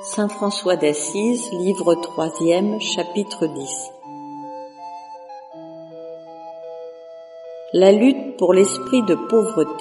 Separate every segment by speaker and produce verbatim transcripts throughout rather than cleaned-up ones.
Speaker 1: Saint François d'Assise, livre troisième, chapitre dix. La lutte pour l'esprit de pauvreté.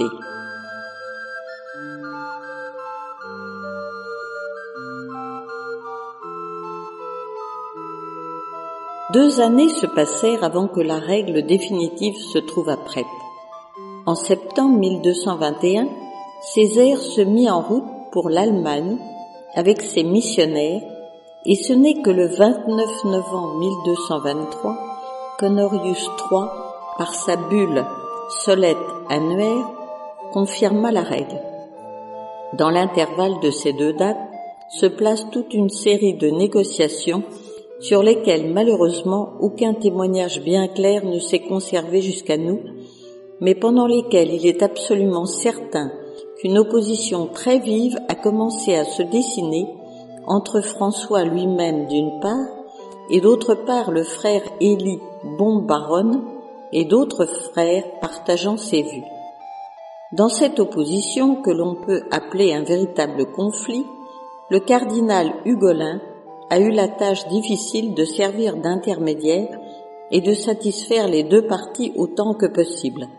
Speaker 1: Deux années se passèrent avant que la règle définitive se trouvât prête. En septembre mille deux cent vingt et un, Césaire se mit en route pour l'Allemagne avec ses missionnaires, et ce n'est que le vingt-neuf novembre mille deux cent vingt-trois qu'Honorius trois, par sa bulle Solette annuaire, confirma la règle. Dans l'intervalle de ces deux dates se place toute une série de négociations sur lesquelles malheureusement aucun témoignage bien clair ne s'est conservé jusqu'à nous, mais pendant lesquelles il est absolument certain qu'une opposition très vive a commencé à se dessiner entre François lui-même d'une part et d'autre part le frère Élie Bombaronne et d'autres frères partageant ses vues. Dans cette opposition que l'on peut appeler un véritable conflit, le cardinal Hugolin a eu la tâche difficile de servir d'intermédiaire et de satisfaire les deux parties autant que possible.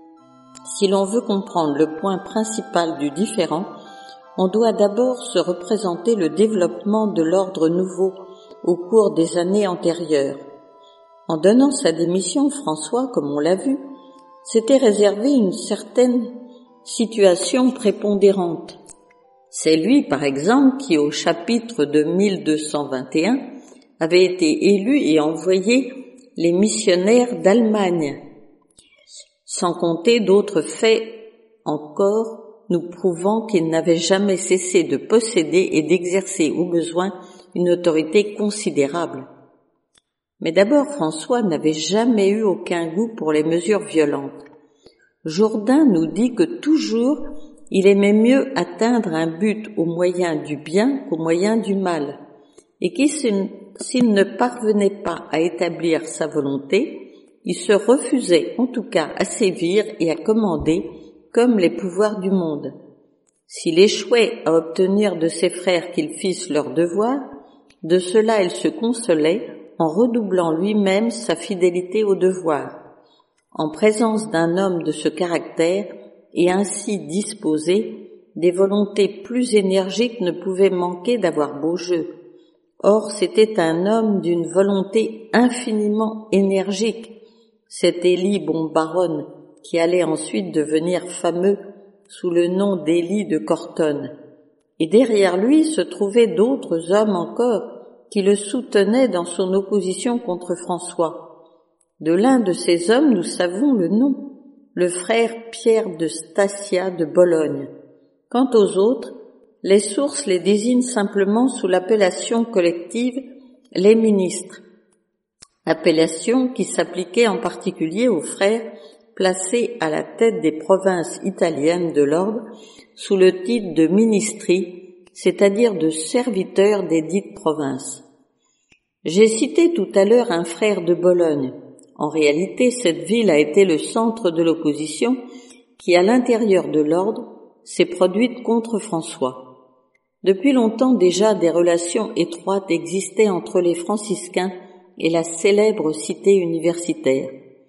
Speaker 1: Si l'on veut comprendre le point principal du différend, on doit d'abord se représenter le développement de l'ordre nouveau au cours des années antérieures. En donnant sa démission, François, comme on l'a vu, s'était réservé une certaine situation prépondérante. C'est lui, par exemple, qui, au chapitre de mille deux cent vingt et un, avait été élu et envoyé les missionnaires d'Allemagne, sans compter d'autres faits encore nous prouvant qu'il n'avait jamais cessé de posséder et d'exercer au besoin une autorité considérable. Mais d'abord, François n'avait jamais eu aucun goût pour les mesures violentes. Jourdain nous dit que toujours il aimait mieux atteindre un but au moyen du bien qu'au moyen du mal, et qui, s'il ne parvenait pas à établir sa volonté, il se refusait en tout cas à sévir et à commander comme les pouvoirs du monde. S'il échouait à obtenir de ses frères qu'ils fissent leur devoir, de cela il se consolait en redoublant lui-même sa fidélité au devoir. En présence d'un homme de ce caractère et ainsi disposé, des volontés plus énergiques ne pouvaient manquer d'avoir beau jeu. Or, c'était un homme d'une volonté infiniment énergique, cet Élie Bombaronne, qui allait ensuite devenir fameux sous le nom d'Élie de Cortonne. Et derrière lui se trouvaient d'autres hommes encore qui le soutenaient dans son opposition contre François. De l'un de ces hommes, nous savons le nom, le frère Pierre de Statia de Bologne. Quant aux autres, les sources les désignent simplement sous l'appellation collective « les ministres », appellation qui s'appliquait en particulier aux frères placés à la tête des provinces italiennes de l'ordre sous le titre de ministri, c'est-à-dire de serviteurs des dites provinces. J'ai cité tout à l'heure un frère de Bologne. En réalité, cette ville a été le centre de l'opposition qui, à l'intérieur de l'ordre, s'est produite contre François. Depuis longtemps déjà, des relations étroites existaient entre les franciscains et la célèbre cité universitaire.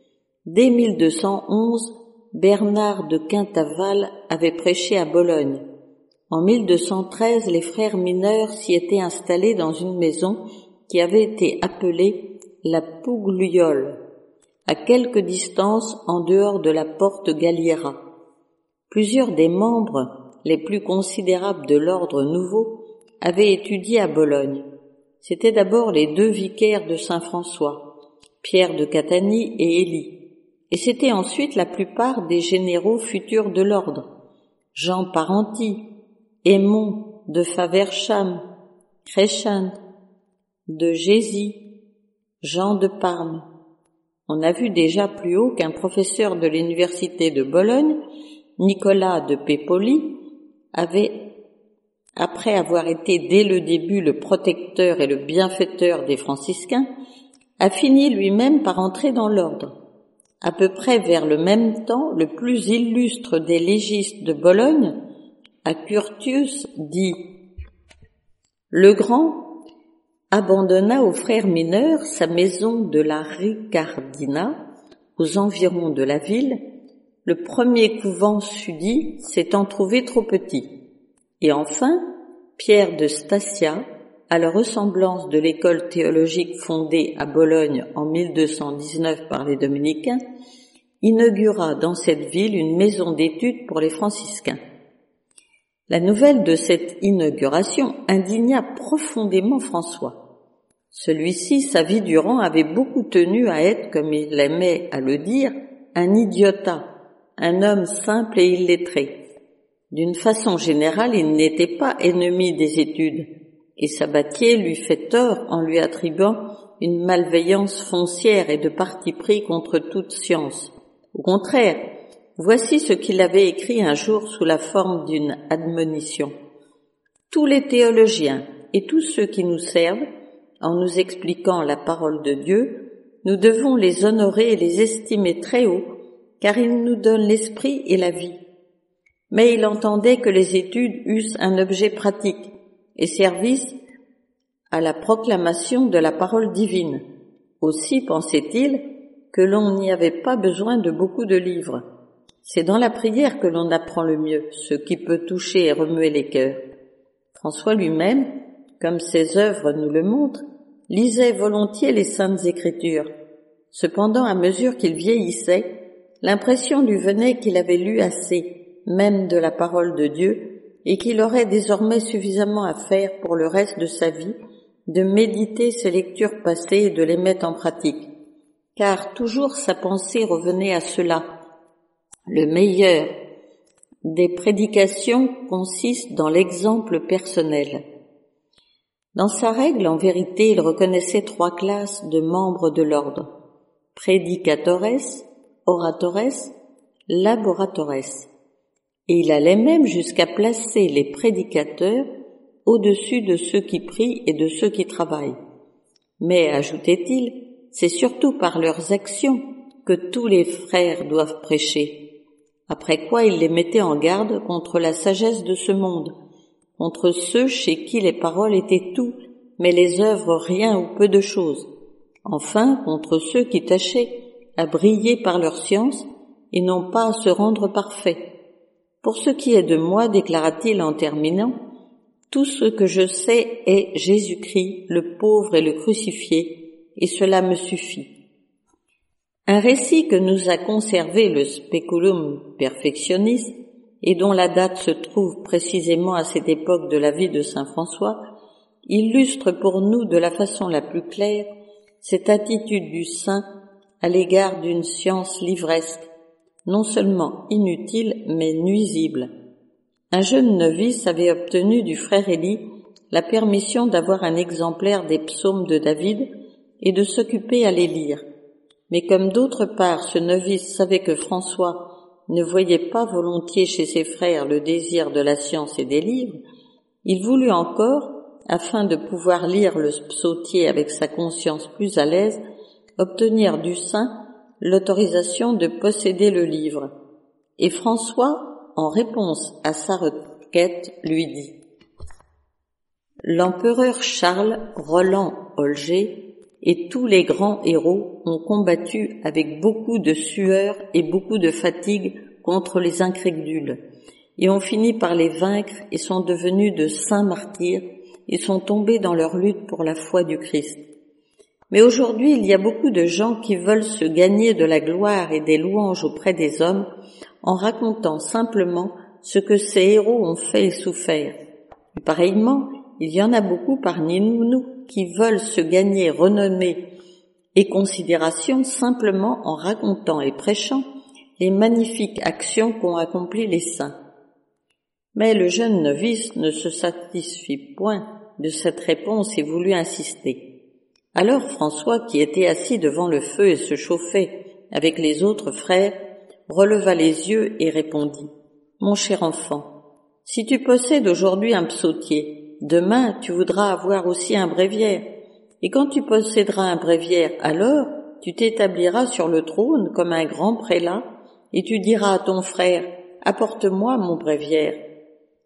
Speaker 1: Dès mille deux cent onze, Bernard de Quintaval avait prêché à Bologne. En mille deux cent treize, les frères mineurs s'y étaient installés dans une maison qui avait été appelée la Pougliole, à quelque distance en dehors de la porte Galliera. Plusieurs des membres les plus considérables de l'ordre nouveau avaient étudié à Bologne. C'étaient d'abord les deux vicaires de Saint-François, Pierre de Catanie et Élie, et c'était ensuite la plupart des généraux futurs de l'ordre, Jean Parenti, Aymon de Faversham, Crescent, de Gésy, Jean de Parme. On a vu déjà plus haut qu'un professeur de l'université de Bologne, Nicolas de Pepoli, avait après avoir été dès le début le protecteur et le bienfaiteur des franciscains, a fini lui-même par entrer dans l'ordre. À peu près vers le même temps, le plus illustre des légistes de Bologne, à Curtius, dit Le grand abandonna aux frères mineurs sa maison de la Ricardina, aux environs de la ville, le premier couvent sudis s'étant trouvé trop petit. Et enfin, Pierre de Stacia, à la ressemblance de l'école théologique fondée à Bologne en mille deux cent dix-neuf par les dominicains, inaugura dans cette ville une maison d'études pour les franciscains. La nouvelle de cette inauguration indigna profondément François. Celui-ci, sa vie durant, avait beaucoup tenu à être, comme il aimait à le dire, un idiota, un homme simple et illettré. D'une façon générale, il n'était pas ennemi des études, et Sabatier lui fait tort en lui attribuant une malveillance foncière et de parti pris contre toute science. Au contraire, voici ce qu'il avait écrit un jour sous la forme d'une admonition. Tous les théologiens et tous ceux qui nous servent, en nous expliquant la parole de Dieu, nous devons les honorer et les estimer très haut, car ils nous donnent l'esprit et la vie. Mais il entendait que les études eussent un objet pratique et servissent à la proclamation de la parole divine. Aussi pensait-il que l'on n'y avait pas besoin de beaucoup de livres. C'est dans la prière que l'on apprend le mieux, ce qui peut toucher et remuer les cœurs. François lui-même, comme ses œuvres nous le montrent, lisait volontiers les Saintes Écritures. Cependant, à mesure qu'il vieillissait, l'impression lui venait qu'il avait lu assez, même de la parole de Dieu, et qu'il aurait désormais suffisamment à faire pour le reste de sa vie de méditer ses lectures passées et de les mettre en pratique. Car toujours sa pensée revenait à cela. Le meilleur des prédications consiste dans l'exemple personnel. Dans sa règle, en vérité, il reconnaissait trois classes de membres de l'ordre: prédicatores, oratores, laboratores. Et il allait même jusqu'à placer les prédicateurs au-dessus de ceux qui prient et de ceux qui travaillent. Mais, ajoutait-il, c'est surtout par leurs actions que tous les frères doivent prêcher. Après quoi il les mettait en garde contre la sagesse de ce monde, contre ceux chez qui les paroles étaient tout, mais les œuvres rien ou peu de choses. Enfin, contre ceux qui tâchaient à briller par leur science et non pas à se rendre parfaits. Pour ce qui est de moi, déclara-t-il en terminant, tout ce que je sais est Jésus-Christ, le pauvre et le crucifié, et cela me suffit. Un récit que nous a conservé le Speculum Perfectionis, et dont la date se trouve précisément à cette époque de la vie de saint François, illustre pour nous de la façon la plus claire cette attitude du saint à l'égard d'une science livresque, non seulement inutile, mais nuisible. Un jeune novice avait obtenu du frère Élie la permission d'avoir un exemplaire des psaumes de David et de s'occuper à les lire. Mais comme d'autre part ce novice savait que François ne voyait pas volontiers chez ses frères le désir de la science et des livres, il voulut encore, afin de pouvoir lire le psautier avec sa conscience plus à l'aise, obtenir du saint l'autorisation de posséder le livre. Et François, en réponse à sa requête, lui dit: L'empereur Charles, Roland Olger et tous les grands héros ont combattu avec beaucoup de sueur et beaucoup de fatigue contre les incrédules, et ont fini par les vaincre et sont devenus de saints martyrs et sont tombés dans leur lutte pour la foi du Christ. Mais aujourd'hui, il y a beaucoup de gens qui veulent se gagner de la gloire et des louanges auprès des hommes en racontant simplement ce que ces héros ont fait et souffert. Et pareillement, il y en a beaucoup parmi nous qui veulent se gagner renommée et considération simplement en racontant et prêchant les magnifiques actions qu'ont accomplies les saints. Mais le jeune novice ne se satisfit point de cette réponse et voulut insister. Alors François, qui était assis devant le feu et se chauffait avec les autres frères, releva les yeux et répondit: Mon cher enfant, si tu possèdes aujourd'hui un psautier, demain tu voudras avoir aussi un bréviaire, et quand tu posséderas un bréviaire, alors tu t'établiras sur le trône comme un grand prélat, et tu diras à ton frère: Apporte-moi mon bréviaire.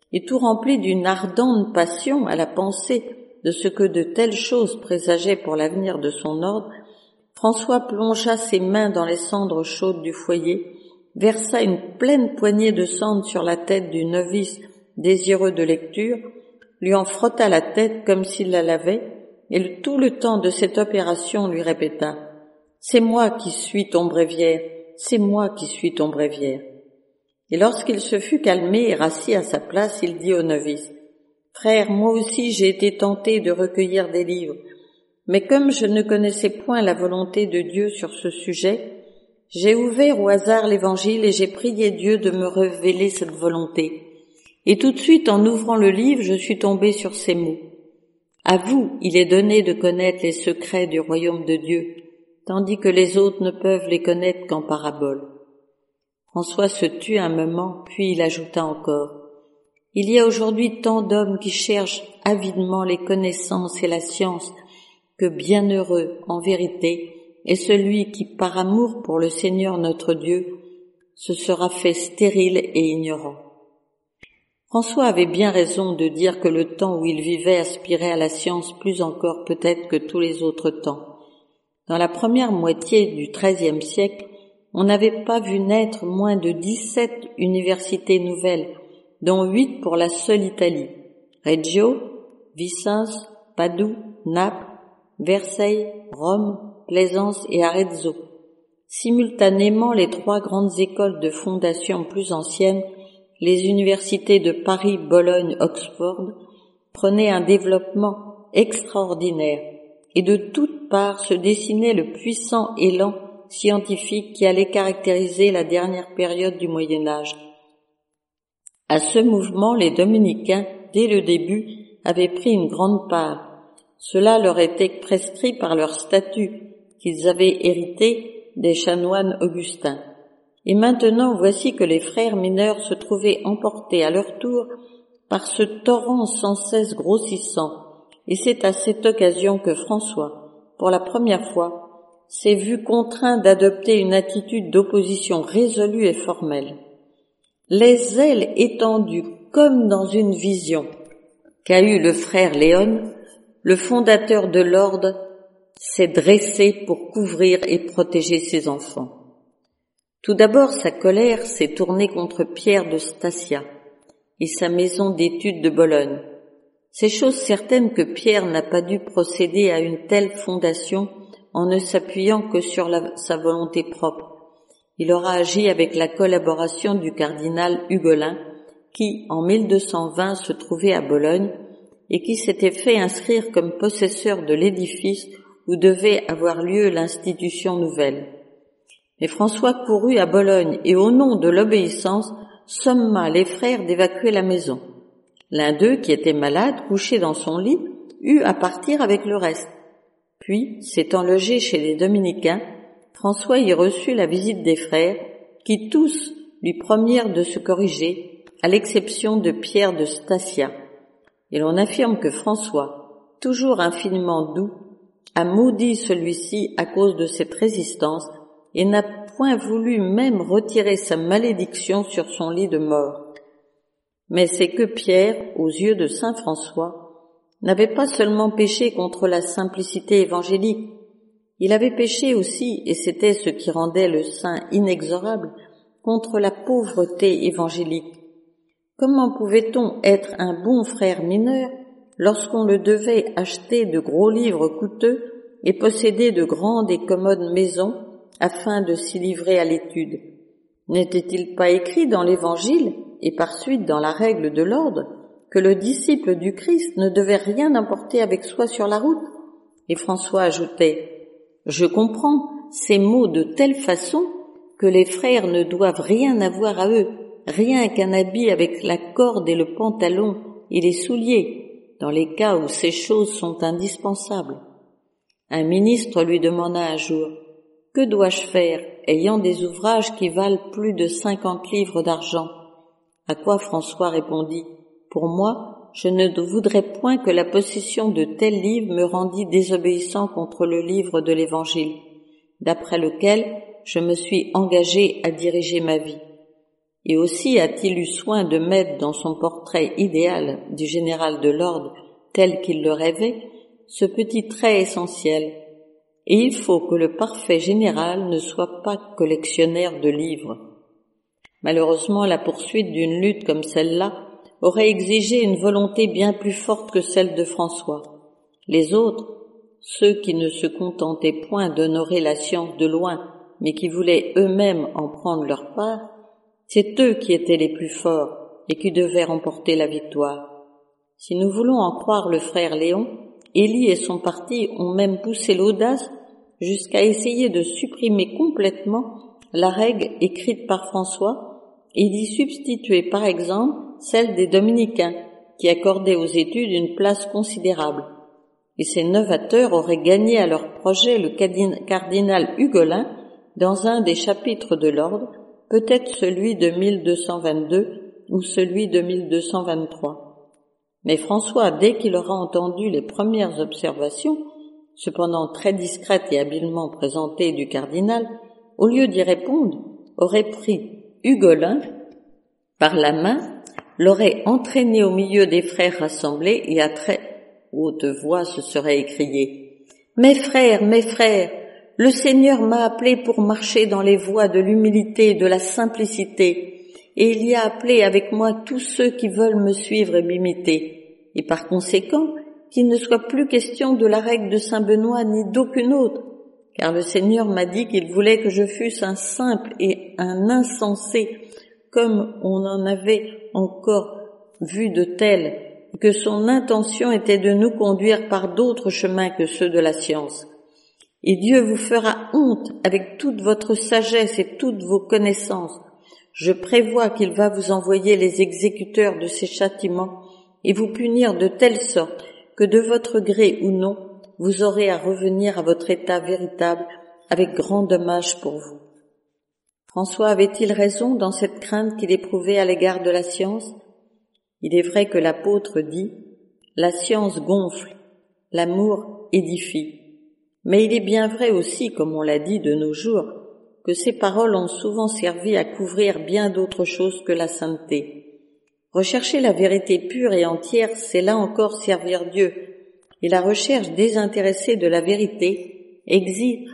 Speaker 1: et tout rempli d'une ardente passion à la pensée de ce que de telles choses présageaient pour l'avenir de son ordre, François plongea ses mains dans les cendres chaudes du foyer, versa une pleine poignée de cendre sur la tête du novice désireux de lecture, lui en frotta la tête comme s'il la lavait, et tout le temps de cette opération lui répéta « C'est moi qui suis ton bréviaire, c'est moi qui suis ton bréviaire ». Et lorsqu'il se fut calmé et rassis à sa place, il dit au novice « Frère, moi aussi j'ai été tenté de recueillir des livres, mais comme je ne connaissais point la volonté de Dieu sur ce sujet, j'ai ouvert au hasard l'Évangile et j'ai prié Dieu de me révéler cette volonté. Et tout de suite, en ouvrant le livre, je suis tombé sur ces mots. À vous, il est donné de connaître les secrets du royaume de Dieu, tandis que les autres ne peuvent les connaître qu'en parabole. » François se tut un moment, puis il ajouta encore « Il y a aujourd'hui tant d'hommes qui cherchent avidement les connaissances et la science, que bienheureux, en vérité, est celui qui, par amour pour le Seigneur notre Dieu, se sera fait stérile et ignorant. » François avait bien raison de dire que le temps où il vivait aspirait à la science plus encore peut-être que tous les autres temps. Dans la première moitié du treizième siècle, on n'avait pas vu naître moins de dix-sept universités nouvelles, dont huit pour la seule Italie, Reggio, Vicence, Padoue, Naples, Versailles, Rome, Plaisance et Arezzo. Simultanément, les trois grandes écoles de fondation plus anciennes, les universités de Paris, Bologne, Oxford, prenaient un développement extraordinaire, et de toutes parts se dessinait le puissant élan scientifique qui allait caractériser la dernière période du Moyen-Âge. À ce mouvement, les dominicains, dès le début, avaient pris une grande part. Cela leur était prescrit par leur statut, qu'ils avaient hérité des chanoines augustins. Et maintenant, voici que les frères mineurs se trouvaient emportés à leur tour par ce torrent sans cesse grossissant, et c'est à cette occasion que François, pour la première fois, s'est vu contraint d'adopter une attitude d'opposition résolue et formelle. Les ailes étendues comme dans une vision qu'a eue le frère Léon, le fondateur de l'ordre s'est dressé pour couvrir et protéger ses enfants. Tout d'abord, sa colère s'est tournée contre Pierre de Statia et sa maison d'études de Bologne. C'est chose certaine que Pierre n'a pas dû procéder à une telle fondation en ne s'appuyant que sur la, sa volonté propre. Il aura agi avec la collaboration du cardinal Hugolin, qui, en mille deux cent vingt, se trouvait à Bologne et qui s'était fait inscrire comme possesseur de l'édifice où devait avoir lieu l'institution nouvelle. Mais François courut à Bologne et, au nom de l'obéissance, somma les frères d'évacuer la maison. L'un d'eux, qui était malade, couché dans son lit, eut à partir avec le reste. Puis, s'étant logé chez les dominicains, François y reçut la visite des frères, qui tous lui promirent de se corriger, à l'exception de Pierre de Statia. Et l'on affirme que François, toujours infiniment doux, a maudit celui-ci à cause de cette résistance et n'a point voulu même retirer sa malédiction sur son lit de mort. Mais c'est que Pierre, aux yeux de saint François, n'avait pas seulement péché contre la simplicité évangélique, il avait péché aussi, et c'était ce qui rendait le saint inexorable, contre la pauvreté évangélique. Comment pouvait-on être un bon frère mineur lorsqu'on le devait acheter de gros livres coûteux et posséder de grandes et commodes maisons afin de s'y livrer à l'étude? N'était-il pas écrit dans l'Évangile, et par suite dans la règle de l'ordre, que le disciple du Christ ne devait rien emporter avec soi sur la route? Et François ajoutait « Je comprends ces mots de telle façon que les frères ne doivent rien avoir à eux, rien qu'un habit avec la corde et le pantalon et les souliers, dans les cas où ces choses sont indispensables. » Un ministre lui demanda un jour « Que dois-je faire, ayant des ouvrages qui valent plus de cinquante livres d'argent ?» À quoi François répondit « Pour moi, je ne voudrais point que la possession de tels livres me rendît désobéissant contre le livre de l'Évangile, d'après lequel je me suis engagé à diriger ma vie. » Et aussi a-t-il eu soin de mettre dans son portrait idéal du général de l'ordre tel qu'il le rêvait, ce petit trait essentiel. Et il faut que le parfait général ne soit pas collectionneur de livres. Malheureusement, la poursuite d'une lutte comme celle-là aurait exigé une volonté bien plus forte que celle de François. Les autres, ceux qui ne se contentaient point d'honorer la science de loin, mais qui voulaient eux-mêmes en prendre leur part, c'est eux qui étaient les plus forts et qui devaient remporter la victoire. Si nous voulons en croire le frère Léon, Élie et son parti ont même poussé l'audace jusqu'à essayer de supprimer complètement la règle écrite par François et d'y substituer par exemple celle des dominicains qui accordaient aux études une place considérable. Et ces novateurs auraient gagné à leur projet le cardinal Hugolin dans un des chapitres de l'ordre, peut-être celui de mille deux cent vingt-deux ou celui de mille deux cent vingt-trois. Mais François, dès qu'il aura entendu les premières observations, cependant très discrètes et habilement présentées du cardinal, au lieu d'y répondre, aurait pris Hugolin par la main, l'aurait entraîné au milieu des frères rassemblés et à très haute voix se serait écrié « Mes frères, mes frères, le Seigneur m'a appelé pour marcher dans les voies de l'humilité et de la simplicité, et il y a appelé avec moi tous ceux qui veulent me suivre et m'imiter. Et par conséquent, qu'il ne soit plus question de la règle de Saint Benoît ni d'aucune autre, car le Seigneur m'a dit qu'il voulait que je fusse un simple et un insensé, comme on en avait encore vu de tels, que son intention était de nous conduire par d'autres chemins que ceux de la science. Et Dieu vous fera honte avec toute votre sagesse et toutes vos connaissances. Je prévois qu'il va vous envoyer les exécuteurs de ces châtiments et vous punir de telle sorte que de votre gré ou non, vous aurez à revenir à votre état véritable avec grand dommage pour vous. François avait-il raison dans cette crainte qu'il éprouvait à l'égard de la science? Il est vrai que l'apôtre dit « La science gonfle, l'amour édifie ». Mais il est bien vrai aussi, comme on l'a dit de nos jours, que ces paroles ont souvent servi à couvrir bien d'autres choses que la sainteté. Rechercher la vérité pure et entière, c'est là encore servir Dieu, et la recherche désintéressée de la vérité exige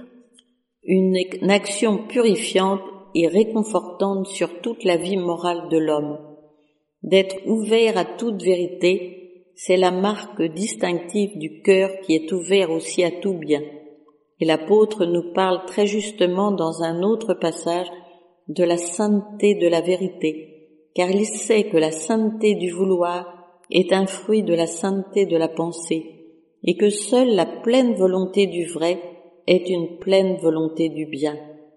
Speaker 1: une action purifiante et réconfortante sur toute la vie morale de l'homme. D'être ouvert à toute vérité, c'est la marque distinctive du cœur qui est ouvert aussi à tout bien. Et l'apôtre nous parle très justement dans un autre passage de la sainteté de la vérité, car il sait que la sainteté du vouloir est un fruit de la sainteté de la pensée, et que seule la pleine volonté du vrai est une pleine volonté du bien.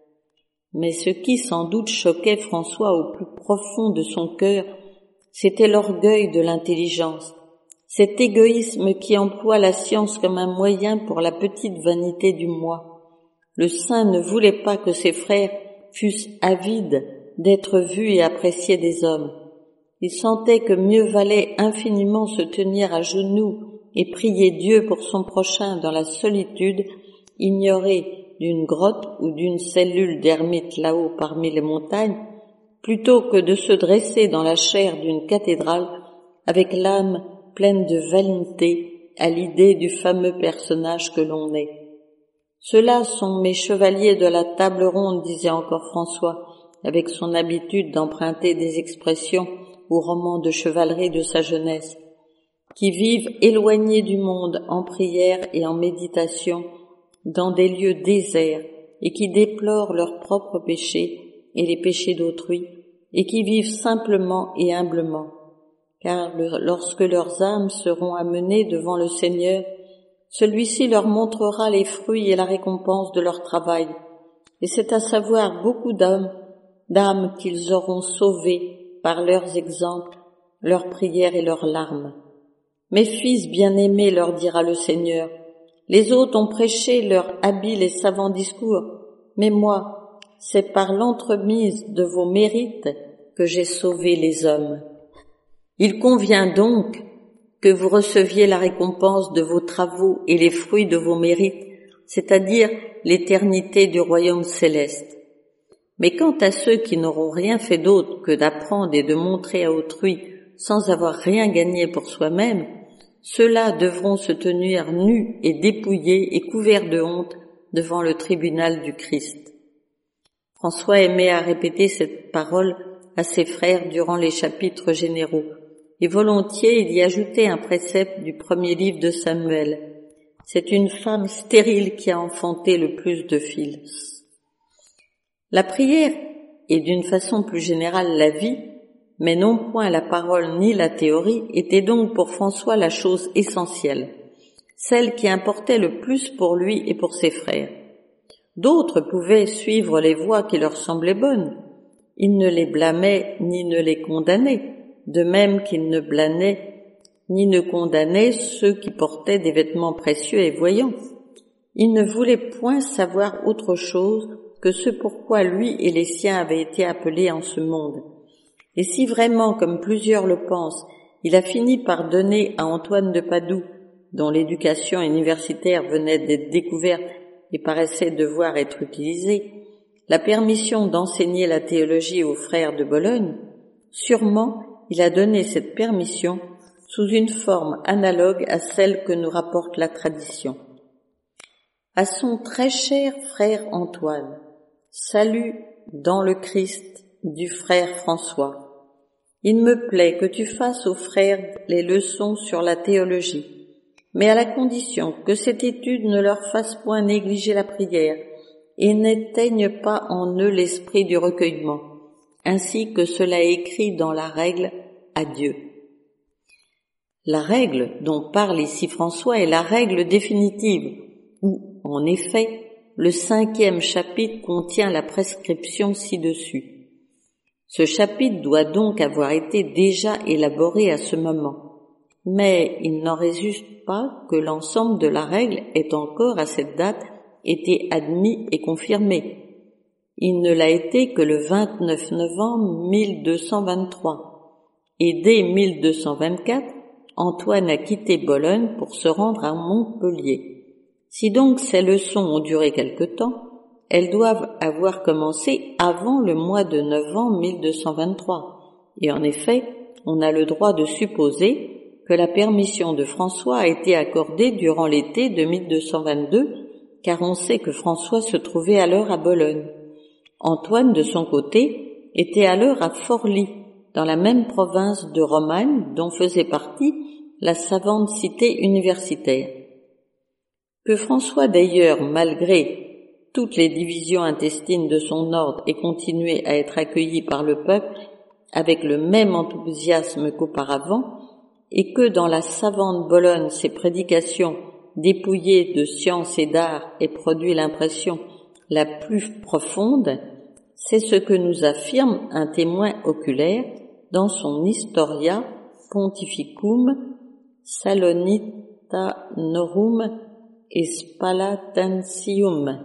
Speaker 1: Mais ce qui sans doute choquait François au plus profond de son cœur, c'était l'orgueil de l'intelligence, cet égoïsme qui emploie la science comme un moyen pour la petite vanité du moi. Le saint ne voulait pas que ses frères fussent avides d'être vus et appréciés des hommes. Il sentait que mieux valait infiniment se tenir à genoux et prier Dieu pour son prochain dans la solitude, ignoré d'une grotte ou d'une cellule d'ermite là-haut parmi les montagnes, plutôt que de se dresser dans la chaire d'une cathédrale avec l'âme pleine de vanité à l'idée du fameux personnage que l'on est. Ceux-là sont mes chevaliers de la table ronde, disait encore François, avec son habitude d'emprunter des expressions aux romans de chevalerie de sa jeunesse, qui vivent éloignés du monde en prière et en méditation, dans des lieux déserts, et qui déplorent leurs propres péchés et les péchés d'autrui, et qui vivent simplement et humblement. Car le, lorsque leurs âmes seront amenées devant le Seigneur, celui-ci leur montrera les fruits et la récompense de leur travail, et c'est à savoir beaucoup d'hommes, d'âmes qu'ils auront sauvées par leurs exemples, leurs prières et leurs larmes. Mes fils bien-aimés, leur dira le Seigneur, les autres ont prêché leurs habiles et savants discours, mais moi, c'est par l'entremise de vos mérites que j'ai sauvé les hommes. Il convient donc que vous receviez la récompense de vos travaux et les fruits de vos mérites, c'est-à-dire l'éternité du royaume céleste. Mais quant à ceux qui n'auront rien fait d'autre que d'apprendre et de montrer à autrui sans avoir rien gagné pour soi-même, ceux-là devront se tenir nus et dépouillés et couverts de honte devant le tribunal du Christ. François aimait à répéter cette parole à ses frères durant les chapitres généraux, et volontiers il y ajoutait un précepte du premier livre de Samuel. C'est une femme stérile qui a enfanté le plus de fils. La prière, et d'une façon plus générale la vie, mais non point la parole ni la théorie, était donc pour François la chose essentielle, celle qui importait le plus pour lui et pour ses frères. D'autres pouvaient suivre les voies qui leur semblaient bonnes. Il ne les blâmait ni ne les condamnait, de même qu'il ne blâmait ni ne condamnait ceux qui portaient des vêtements précieux et voyants. Il ne voulait point savoir autre chose que ce pourquoi lui et les siens avaient été appelés en ce monde. Et si vraiment, comme plusieurs le pensent, il a fini par donner à Antoine de Padoue, dont l'éducation universitaire venait d'être découverte et paraissait devoir être utilisée, la permission d'enseigner la théologie aux frères de Bologne, sûrement il a donné cette permission sous une forme analogue à celle que nous rapporte la tradition. À son très cher frère Antoine, salut dans le Christ du frère François. Il me plaît que tu fasses aux frères les leçons sur la théologie, mais à la condition que cette étude ne leur fasse point négliger la prière et n'éteigne pas en eux l'esprit du recueillement, ainsi que cela est écrit dans la règle à Dieu. La règle dont parle ici François est la règle définitive, où, en effet, le cinquième chapitre contient la prescription ci-dessus. Ce chapitre doit donc avoir été déjà élaboré à ce moment, mais il n'en résulte pas que l'ensemble de la règle ait encore à cette date été admis et confirmé. Il ne l'a été que le vingt-neuf novembre mille deux cent vingt-trois, et dès mille deux cent vingt-quatre, Antoine a quitté Bologne pour se rendre à Montpellier. Si donc ces leçons ont duré quelque temps, elles doivent avoir commencé avant le mois de novembre mille deux cent vingt-trois, et en effet, on a le droit de supposer que la permission de François a été accordée durant l'été de mille deux cent vingt-deux, car on sait que François se trouvait alors à Bologne. Antoine, de son côté, était alors à Forlì, dans la même province de Romagne dont faisait partie la savante cité universitaire. Que François d'ailleurs, malgré toutes les divisions intestines de son ordre, ait continué à être accueilli par le peuple avec le même enthousiasme qu'auparavant, et que dans la savante Bologne ses prédications dépouillées de science et d'art aient produit l'impression la plus profonde, c'est ce que nous affirme un témoin oculaire dans son Historia Pontificum Salonitanorum et Spalatensium,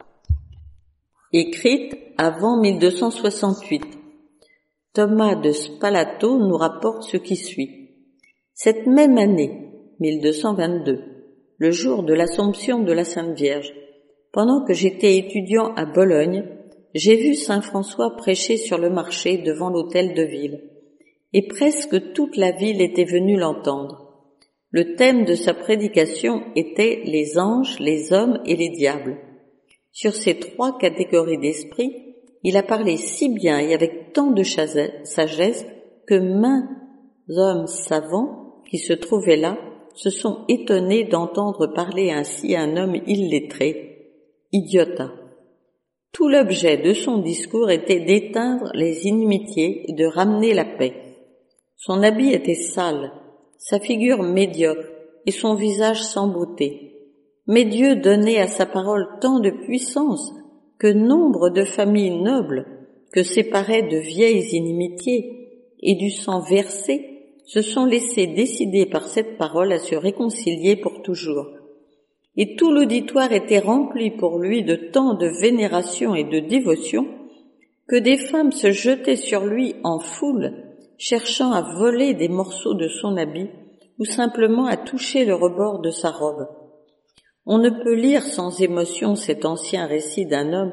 Speaker 1: écrite avant mille deux cent soixante-huit. Thomas de Spalato nous rapporte ce qui suit. Cette même année, mille deux cent vingt-deux, le jour de l'Assomption de la Sainte Vierge, pendant que j'étais étudiant à Bologne, j'ai vu saint François prêcher sur le marché devant l'hôtel de ville, et presque toute la ville était venue l'entendre. Le thème de sa prédication était les anges, les hommes et les diables. Sur ces trois catégories d'esprit, il a parlé si bien et avec tant de sagesse que maints hommes savants qui se trouvaient là se sont étonnés d'entendre parler ainsi un homme illettré, idiota. Tout l'objet de son discours était d'éteindre les inimitiés et de ramener la paix. Son habit était sale, sa figure médiocre et son visage sans beauté. Mais Dieu donnait à sa parole tant de puissance que nombre de familles nobles, que séparaient de vieilles inimitiés et du sang versé, se sont laissés décider par cette parole à se réconcilier pour toujours. Et tout l'auditoire était rempli pour lui de tant de vénération et de dévotion que des femmes se jetaient sur lui en foule, cherchant à voler des morceaux de son habit ou simplement à toucher le rebord de sa robe. On ne peut lire sans émotion cet ancien récit d'un homme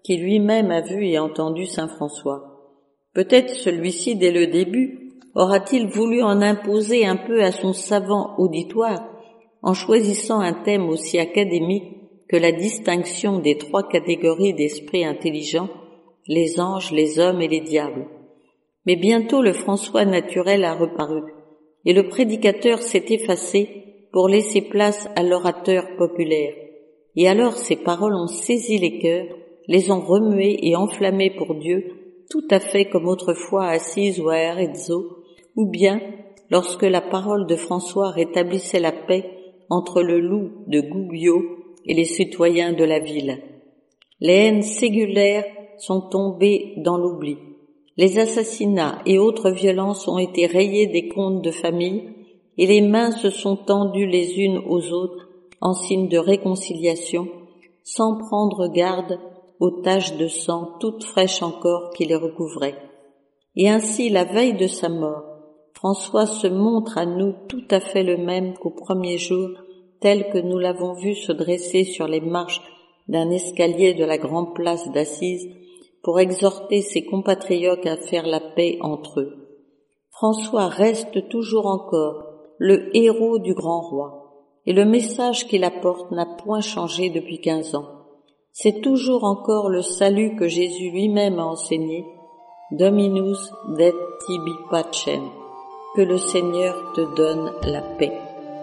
Speaker 1: qui lui-même a vu et entendu saint François. Peut-être celui-ci, dès le début, aura-t-il voulu en imposer un peu à son savant auditoire en choisissant un thème aussi académique que la distinction des trois catégories d'esprits intelligents, les anges, les hommes et les diables. Mais bientôt le François naturel a reparu, et le prédicateur s'est effacé pour laisser place à l'orateur populaire. Et alors ces paroles ont saisi les cœurs, les ont remués et enflammés pour Dieu, tout à fait comme autrefois à Assise ou à Arezzo, ou bien lorsque la parole de François rétablissait la paix entre le loup de Gubbio et les citoyens de la ville. Les haines ségulaires sont tombées dans l'oubli. Les assassinats et autres violences ont été rayés des comptes de famille et les mains se sont tendues les unes aux autres en signe de réconciliation, sans prendre garde aux taches de sang toutes fraîches encore qui les recouvraient. Et ainsi, la veille de sa mort, François se montre à nous tout à fait le même qu'au premier jour, tel que nous l'avons vu se dresser sur les marches d'un escalier de la grande place d'Assise pour exhorter ses compatriotes à faire la paix entre eux. François reste toujours encore le héros du grand roi, et le message qu'il apporte n'a point changé depuis quinze ans. C'est toujours encore le salut que Jésus lui-même a enseigné, Dominus det tibi pacem, que le Seigneur te donne la paix.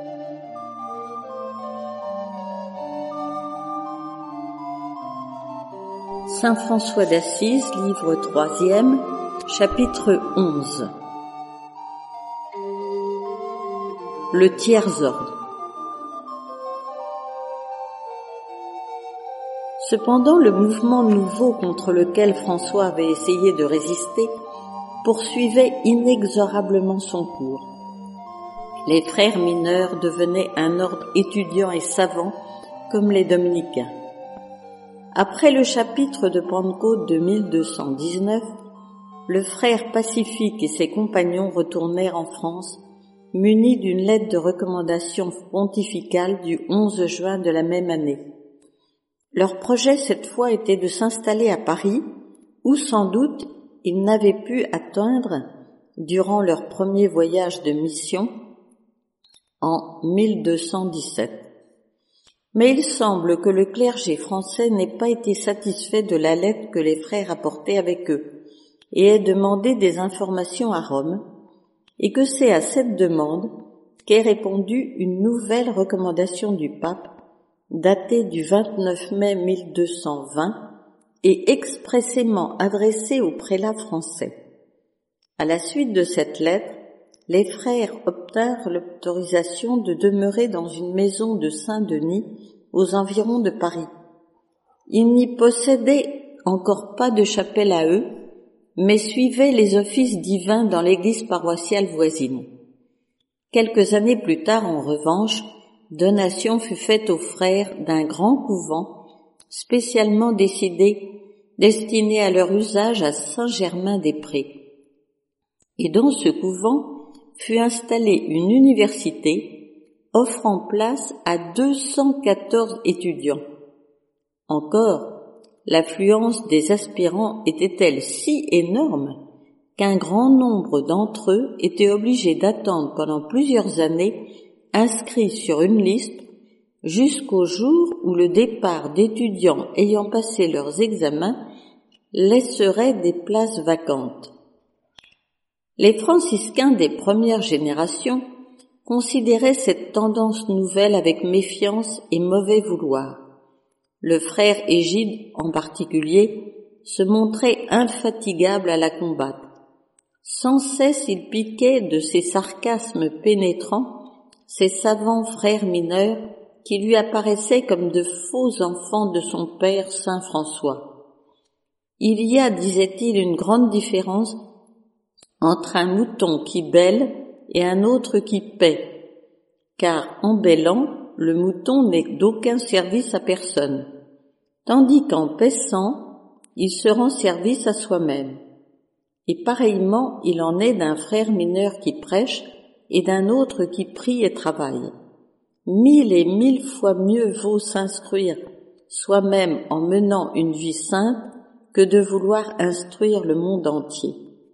Speaker 1: Saint François d'Assise, livre troisième, chapitre onze. Le tiers ordre. Cependant, le mouvement nouveau contre lequel François avait essayé de résister poursuivait inexorablement son cours. Les frères mineurs devenaient un ordre étudiant et savant comme les dominicains. Après le chapitre de Pentecôte de mille deux cent dix-neuf, le frère Pacifique et ses compagnons retournèrent en France, munis d'une lettre de recommandation pontificale du onze juin de la même année. Leur projet cette fois était de s'installer à Paris, où sans doute ils n'avaient pu atteindre durant leur premier voyage de mission en mille deux cent dix-sept. Mais il semble que le clergé français n'ait pas été satisfait de la lettre que les frères apportaient avec eux et ait demandé des informations à Rome, et que c'est à cette demande qu'est répondue une nouvelle recommandation du pape datée du vingt-neuf mai mille deux cent vingt et expressément adressée aux prélats français. À la suite de cette lettre, les frères obtinrent l'autorisation de demeurer dans une maison de Saint-Denis aux environs de Paris. Ils n'y possédaient encore pas de chapelle à eux, mais suivaient les offices divins dans l'église paroissiale voisine. Quelques années plus tard, en revanche, donation fut faite aux frères d'un grand couvent spécialement décidé, destiné à leur usage à Saint-Germain-des-Prés. Et dans ce couvent fut installée une université offrant place à deux cent quatorze étudiants. Encore, l'affluence des aspirants était-elle si énorme qu'un grand nombre d'entre eux étaient obligés d'attendre pendant plusieurs années inscrits sur une liste jusqu'au jour où le départ d'étudiants ayant passé leurs examens laisserait des places vacantes. Les franciscains des premières générations considéraient cette tendance nouvelle avec méfiance et mauvais vouloir. Le frère Égide, en particulier, se montrait infatigable à la combattre. Sans cesse il piquait de ses sarcasmes pénétrants ces savants frères mineurs qui lui apparaissaient comme de faux enfants de son père saint François. Il y a, disait-il, une grande différence entre un mouton qui bêle et un autre qui paie, car en bêlant, le mouton n'est d'aucun service à personne, tandis qu'en paissant, il se rend service à soi-même. Et pareillement, il en est d'un frère mineur qui prêche et d'un autre qui prie et travaille. Mille et mille fois mieux vaut s'instruire soi-même en menant une vie sainte, que de vouloir instruire le monde entier.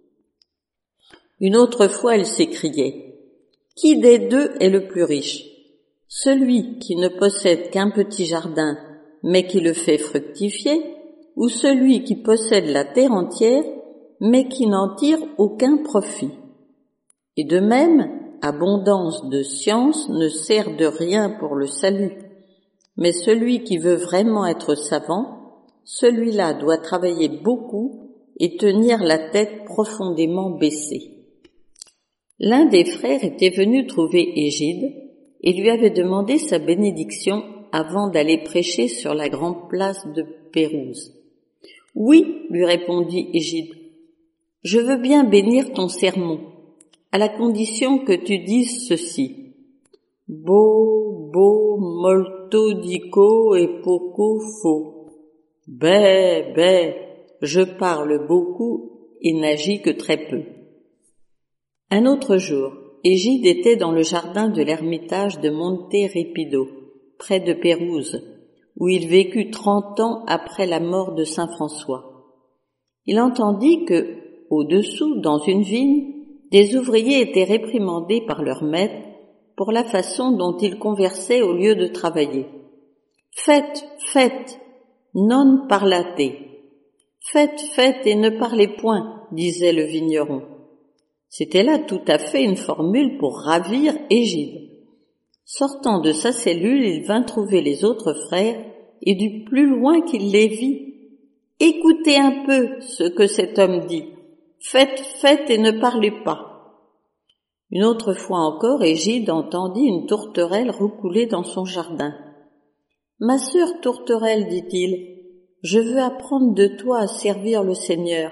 Speaker 1: Une autre fois, elle s'écriait « Qui des deux est le plus riche ? Celui qui ne possède qu'un petit jardin, mais qui le fait fructifier, ou celui qui possède la terre entière, mais qui n'en tire aucun profit ? Et de même, abondance de science ne sert de rien pour le salut, mais celui qui veut vraiment être savant, celui-là doit travailler beaucoup et tenir la tête profondément baissée. » L'un des frères était venu trouver Égide et lui avait demandé sa bénédiction avant d'aller prêcher sur la grande place de Pérouse. « Oui, lui répondit Égide, je veux bien bénir ton sermon, à la condition que tu dises ceci. Beau, beau, molto dico et poco faux. Bé, bé, je parle beaucoup et n'agis que très peu. » Un autre jour, Égide était dans le jardin de l'ermitage de Monte Ripido, près de Pérouse, où il vécut trente ans après la mort de saint François. Il entendit que, au-dessous, dans une vigne, des ouvriers étaient réprimandés par leur maître pour la façon dont ils conversaient au lieu de travailler. « Faites, faites, non parlate. Faites, faites et ne parlez point, disait le vigneron. » C'était là tout à fait une formule pour ravir Égide. Sortant de sa cellule, il vint trouver les autres frères et du plus loin qu'il les vit. « Écoutez un peu ce que cet homme dit. Faites, faites et ne parlez pas. » Une autre fois encore, Égide entendit une tourterelle roucouler dans son jardin. « Ma sœur tourterelle, dit-il, je veux apprendre de toi à servir le Seigneur,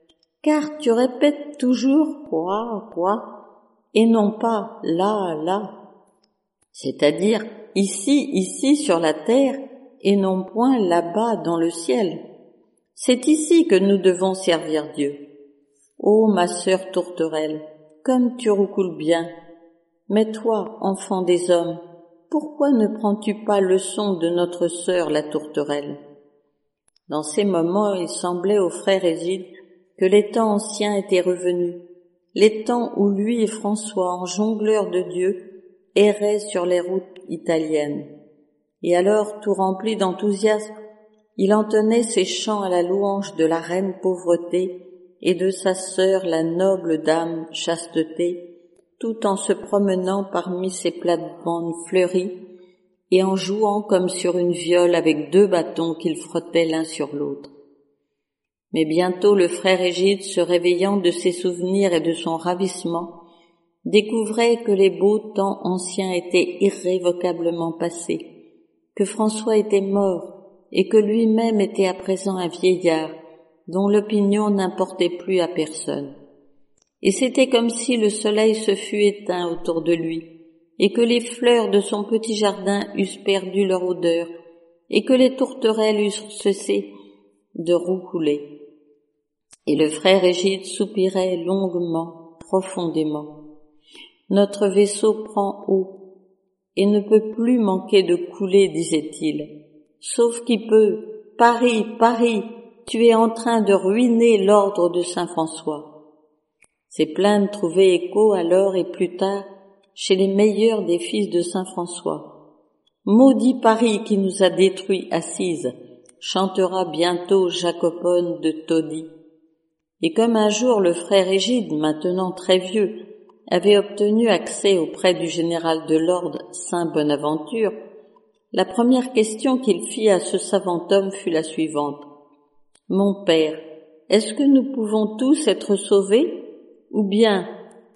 Speaker 1: car tu répètes toujours quoi, quoi, et non pas là, là, c'est-à-dire ici, ici sur la terre, et non point là-bas dans le ciel. C'est ici que nous devons servir Dieu. Ô ma sœur tourterelle, comme tu roucoules bien, mais toi, enfant des hommes, pourquoi ne prends-tu pas leçon de notre sœur la tourterelle ?» Dans ces moments, il semblait au frère Égide que les temps anciens étaient revenus, les temps où lui et François, en jongleurs de Dieu, erraient sur les routes italiennes. Et alors, tout rempli d'enthousiasme, il entonnait ses chants à la louange de la reine pauvreté et de sa sœur la noble dame chasteté, tout en se promenant parmi ses plates-bandes fleuries et en jouant comme sur une viole avec deux bâtons qu'il frottait l'un sur l'autre. Mais bientôt le frère Égide, se réveillant de ses souvenirs et de son ravissement, découvrait que les beaux temps anciens étaient irrévocablement passés, que François était mort et que lui-même était à présent un vieillard dont l'opinion n'importait plus à personne. Et c'était comme si le soleil se fût éteint autour de lui et que les fleurs de son petit jardin eussent perdu leur odeur et que les tourterelles eussent cessé de roucouler. Et le frère Égide soupirait longuement, profondément. Notre vaisseau prend eau et ne peut plus manquer de couler, disait-il. Sauf qui peut, Paris, Paris, tu es en train de ruiner l'ordre de saint François. Ces plaintes trouvaient écho alors et plus tard chez les meilleurs des fils de saint François. Maudit Paris qui nous a détruits assises, chantera bientôt Jacopone de Todi. Et comme un jour le frère Égide, maintenant très vieux, avait obtenu accès auprès du général de l'ordre saint Bonaventure, la première question qu'il fit à ce savant homme fut la suivante. « Mon père, est-ce que nous pouvons tous être sauvés, ou bien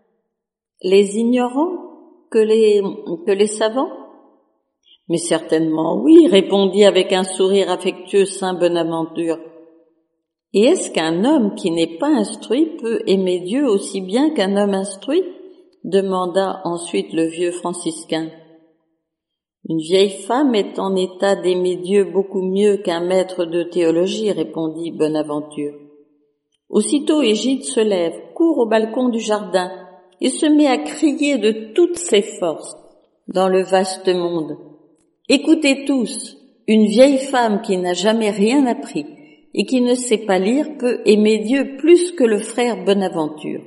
Speaker 1: les ignorants que les, que les savants ?» « Mais certainement oui, répondit avec un sourire affectueux saint Bonaventure. « Et est-ce qu'un homme qui n'est pas instruit peut aimer Dieu aussi bien qu'un homme instruit ?» demanda ensuite le vieux franciscain. « Une vieille femme est en état d'aimer Dieu beaucoup mieux qu'un maître de théologie, répondit Bonaventure. Aussitôt Égide se lève, court au balcon du jardin et se met à crier de toutes ses forces dans le vaste monde. « Écoutez tous, Une vieille femme qui n'a jamais rien appris et qui ne sait pas lire peut aimer Dieu plus que le frère Bonaventure.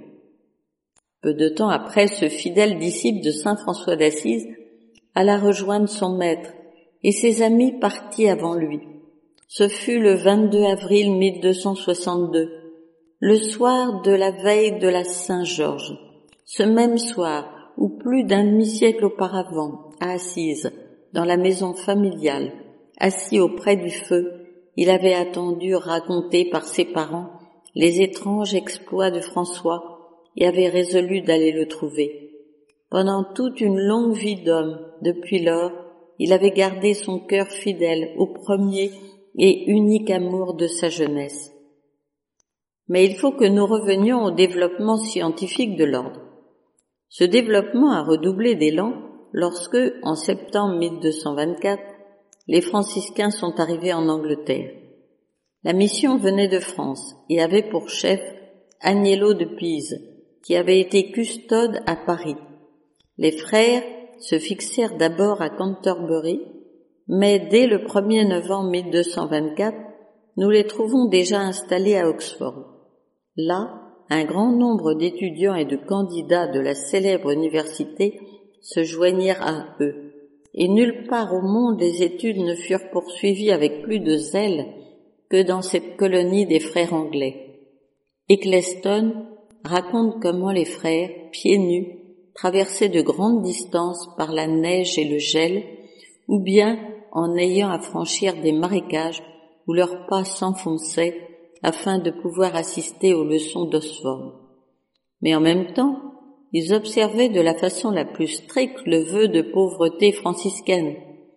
Speaker 1: Peu de temps après, ce fidèle disciple de saint François d'Assise alla rejoindre son maître et ses amis partis avant lui. Ce fut le vingt-deux avril mille deux cent soixante-deux, le soir de la veille de la Saint-Georges. Ce même soir, où plus d'un demi-siècle auparavant, à Assise, dans la maison familiale, assis auprès du feu, il avait attendu raconter par ses parents les étranges exploits de François et avait résolu d'aller le trouver. Pendant toute une longue vie d'homme, depuis lors, il avait gardé son cœur fidèle au premier et unique amour de sa jeunesse. Mais il faut que nous revenions au développement scientifique de l'ordre. Ce développement a redoublé d'élan lorsque, en septembre mille deux cent vingt-quatre, les franciscains sont arrivés en Angleterre. La mission venait de France et avait pour chef Agnello de Pise, qui avait été custode à Paris. Les frères se fixèrent d'abord à Canterbury, mais dès le premier novembre mille deux cent vingt-quatre, nous les trouvons déjà installés à Oxford. Là, un grand nombre d'étudiants et de candidats de la célèbre université se joignirent à eux, et nulle part au monde les études ne furent poursuivies avec plus de zèle que dans cette colonie des frères anglais. Eccleston raconte comment les frères, pieds nus, traversaient de grandes distances par la neige et le gel, ou bien en ayant à franchir des marécages où leurs pas s'enfonçaient afin de pouvoir assister aux leçons d'Oxford. Mais en même temps, ils observaient de la façon la plus stricte le vœu de pauvreté franciscaine,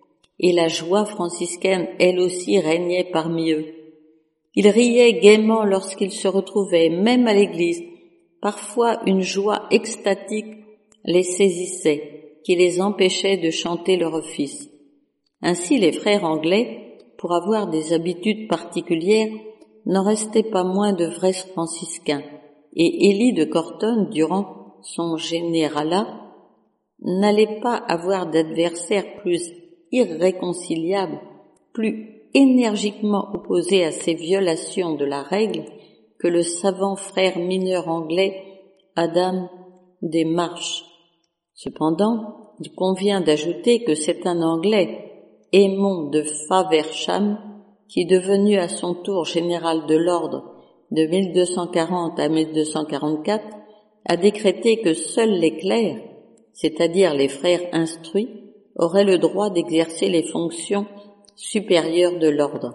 Speaker 1: et la joie franciscaine, elle aussi, régnait parmi eux. Ils riaient gaiement lorsqu'ils se retrouvaient, même à l'église. Parfois, une joie extatique les saisissait, qui les empêchait de chanter leur office. Ainsi, les frères anglais, pour avoir des habitudes particulières, n'en restaient pas moins de vrais franciscains, et Élie de Corton, durant son généralat, n'allait pas avoir d'adversaire plus irréconciliable, plus énergiquement opposé à ces violations de la règle que le savant frère mineur anglais Adam des Marches. Cependant, il convient d'ajouter que c'est un Anglais, Aymon de Faversham, qui, devenu à son tour général de l'ordre de mille deux cent quarante à mille deux cent quarante-quatre, a décrété que seuls les clercs, c'est-à-dire les frères instruits, auraient le droit d'exercer les fonctions supérieures de l'ordre.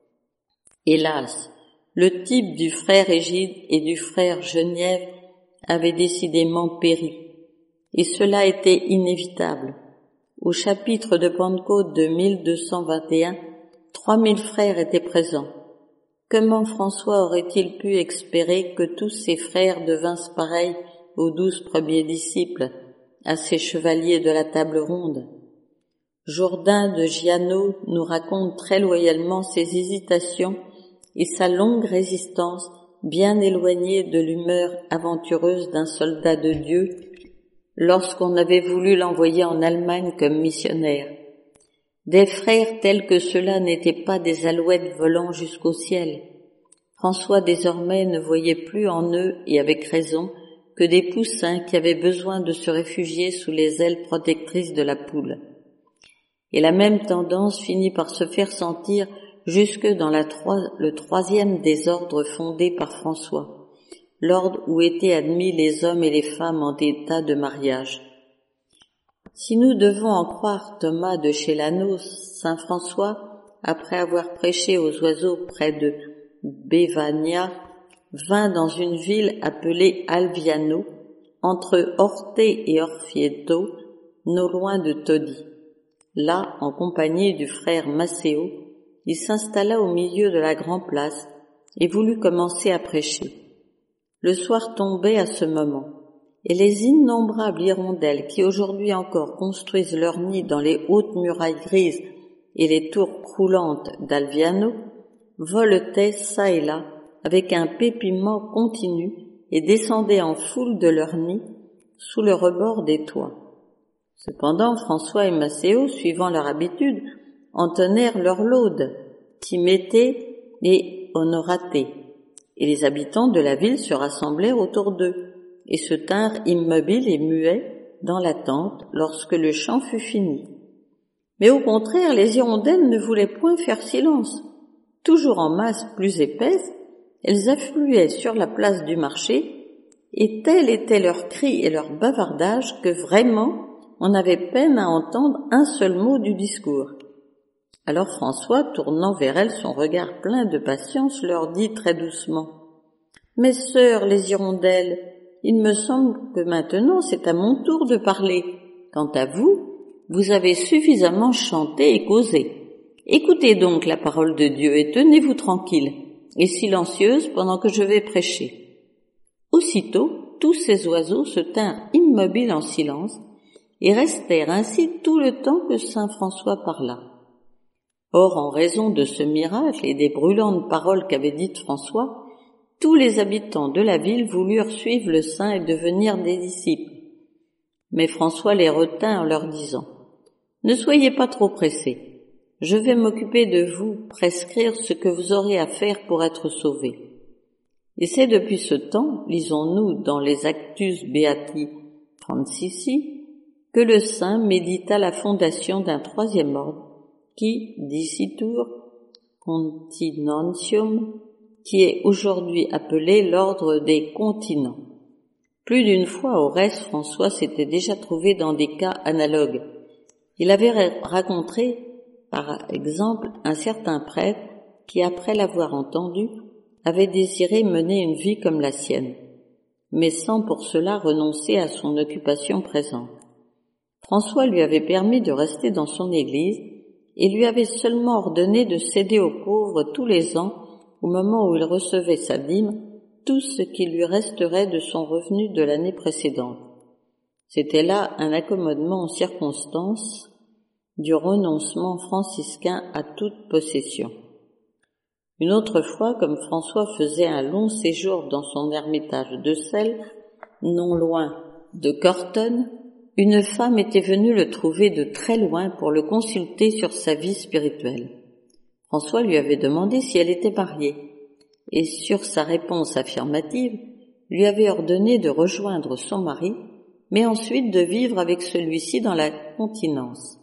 Speaker 1: Hélas, le type du frère Égide et du frère Genièvre avait décidément péri, et cela était inévitable. Au chapitre de Pentecôte de mille deux cent vingt et un, trois mille frères étaient présents. Comment François aurait-il pu espérer que tous ses frères devinssent pareils aux douze premiers disciples, à ces chevaliers de la table ronde? Jourdain de Giano nous raconte très loyalement ses hésitations et sa longue résistance, bien éloignée de l'humeur aventureuse d'un soldat de Dieu, lorsqu'on avait voulu l'envoyer en Allemagne comme missionnaire. Des frères tels que ceux-là n'étaient pas des alouettes volant jusqu'au ciel. François désormais ne voyait plus en eux, et avec raison, que des poussins qui avaient besoin de se réfugier sous les ailes protectrices de la poule. Et la même tendance finit par se faire sentir jusque dans la troi- le troisième des ordres fondés par François, l'ordre où étaient admis les hommes et les femmes en état de mariage. Si nous devons en croire Thomas de Chelano, saint François, après avoir prêché aux oiseaux près de Bévania, vint dans une ville appelée Alviano, entre Orte et Orfieto, non loin de Todi. Là, en compagnie du frère Maceo, il s'installa au milieu de la grande place et voulut commencer à prêcher. Le soir tombait à ce moment, et les innombrables hirondelles qui aujourd'hui encore construisent leur nid dans les hautes murailles grises et les tours croulantes d'Alviano voletaient çà et là avec un pépiment continu et descendaient en foule de leur nid sous le rebord des toits. Cependant, François et Maceo, suivant leur habitude, entonnèrent leur laude, Timéthée et Honoraté, et les habitants de la ville se rassemblèrent autour d'eux, et se tinrent immobiles et muets dans l'attente lorsque le chant fut fini. Mais au contraire, les hirondelles ne voulaient point faire silence. Toujours en masse plus épaisse, elles affluaient sur la place du marché, et tel était leur cri et leur bavardage que vraiment on avait peine à entendre un seul mot du discours. Alors François, tournant vers elles son regard plein de patience, leur dit très doucement: « Mes sœurs, les hirondelles, il me semble que maintenant c'est à mon tour de parler. Quant à vous, vous avez suffisamment chanté et causé. Écoutez donc la parole de Dieu et tenez-vous tranquille et silencieuse pendant que je vais prêcher. » Aussitôt, tous ces oiseaux se tinrent immobiles en silence et restèrent ainsi tout le temps que saint François parla. Or, en raison de ce miracle et des brûlantes paroles qu'avait dites François, tous les habitants de la ville voulurent suivre le saint et devenir des disciples. Mais François les retint en leur disant: « Ne soyez pas trop pressés. Je vais m'occuper de vous prescrire ce que vous aurez à faire pour être sauvés. » Et c'est depuis ce temps, lisons-nous dans les Actus Beati Francici, que le saint médita la fondation d'un troisième ordre qui, dicitur continentium, qui est aujourd'hui appelé l'ordre des continents. Plus d'une fois, au reste, François s'était déjà trouvé dans des cas analogues. Il avait raconté, par exemple, un certain prêtre qui, après l'avoir entendu, avait désiré mener une vie comme la sienne, mais sans pour cela renoncer à son occupation présente. François lui avait permis de rester dans son église et lui avait seulement ordonné de céder aux pauvres tous les ans, au moment où il recevait sa dîme, tout ce qui lui resterait de son revenu de l'année précédente. C'était là un accommodement aux circonstances du renoncement franciscain à toute possession. Une autre fois, comme François faisait un long séjour dans son ermitage de Celles, non loin de Cortonne, une femme était venue le trouver de très loin pour le consulter sur sa vie spirituelle. François lui avait demandé si elle était mariée, et sur sa réponse affirmative, lui avait ordonné de rejoindre son mari, mais ensuite de vivre avec celui-ci dans la continence.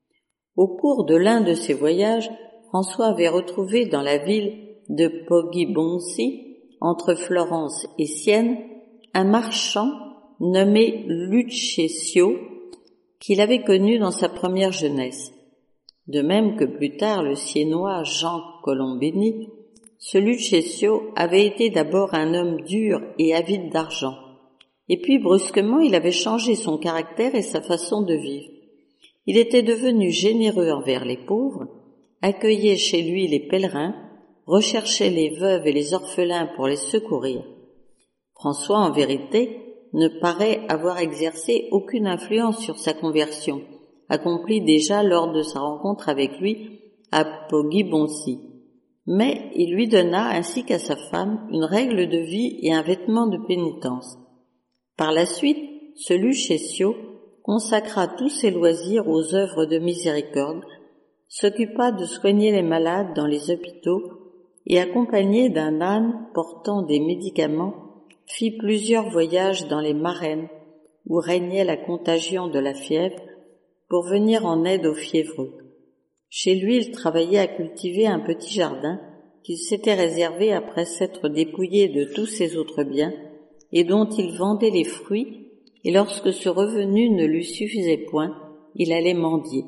Speaker 1: Au cours de l'un de ses voyages, François avait retrouvé dans la ville de Poggibonsi, entre Florence et Sienne, un marchand nommé Lucchesio, qu'il avait connu dans sa première jeunesse. De même que plus tard le Siennois Jean Colombini, ce Lucchesio avait été d'abord un homme dur et avide d'argent, et puis brusquement il avait changé son caractère et sa façon de vivre. Il était devenu généreux envers les pauvres, accueillait chez lui les pèlerins, recherchait les veuves et les orphelins pour les secourir. François, en vérité, ne paraît avoir exercé aucune influence sur sa conversion, accomplie déjà lors de sa rencontre avec lui à Poggibonsi. Mais il lui donna, ainsi qu'à sa femme, une règle de vie et un vêtement de pénitence. Par la suite, ce Lucchesio consacra tous ses loisirs aux œuvres de miséricorde, s'occupa de soigner les malades dans les hôpitaux et, accompagné d'un âne portant des médicaments, fit plusieurs voyages dans les Marennes où régnait la contagion de la fièvre pour venir en aide aux fiévreux. Chez lui, il travaillait à cultiver un petit jardin qu'il s'était réservé après s'être dépouillé de tous ses autres biens et dont il vendait les fruits, et lorsque ce revenu ne lui suffisait point, il allait mendier.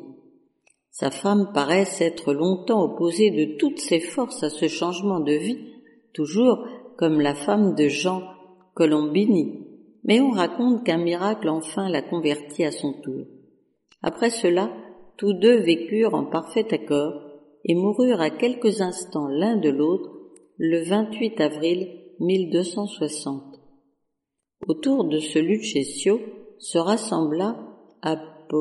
Speaker 1: Sa femme paraît s'être longtemps opposée de toutes ses forces à ce changement de vie, toujours comme la femme de Jean Colombini, mais on raconte qu'un miracle enfin la convertit à son tour. Après cela, tous deux vécurent en parfait accord et moururent à quelques instants l'un de l'autre le vingt-huit avril mille deux cent soixante. Autour de ce Lucchesio se rassembla à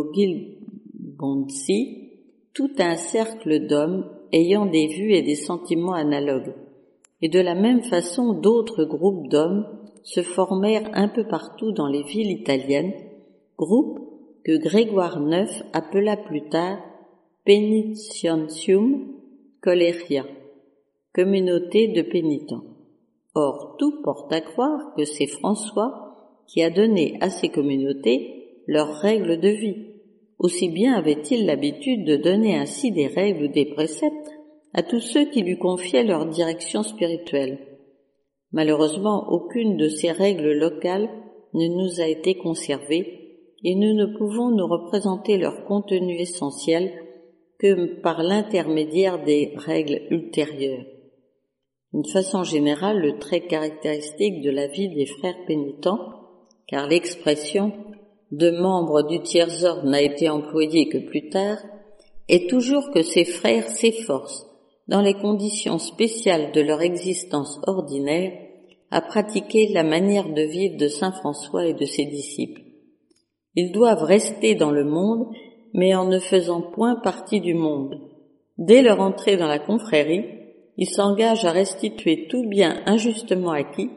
Speaker 1: Poggibonsi tout un cercle d'hommes ayant des vues et des sentiments analogues, et de la même façon d'autres groupes d'hommes se formèrent un peu partout dans les villes italiennes, groupes que Grégoire neuf appela plus tard Penitentium Coleria, communauté de pénitents. Or, tout porte à croire que c'est François qui a donné à ces communautés leurs règles de vie. Aussi bien avait-il l'habitude de donner ainsi des règles ou des préceptes à tous ceux qui lui confiaient leur direction spirituelle. Malheureusement, aucune de ces règles locales ne nous a été conservée et nous ne pouvons nous représenter leur contenu essentiel que par l'intermédiaire des règles ultérieures. D'une façon générale, le trait caractéristique de la vie des frères pénitents, car l'expression de membres du tiers-ordre n'a été employée que plus tard, est toujours que ces frères s'efforcent, dans les conditions spéciales de leur existence ordinaire, à pratiquer la manière de vivre de saint François et de ses disciples. Ils doivent rester dans le monde, mais en ne faisant point partie du monde. Dès leur entrée dans la confrérie, ils s'engagent à restituer tout bien injustement acquis,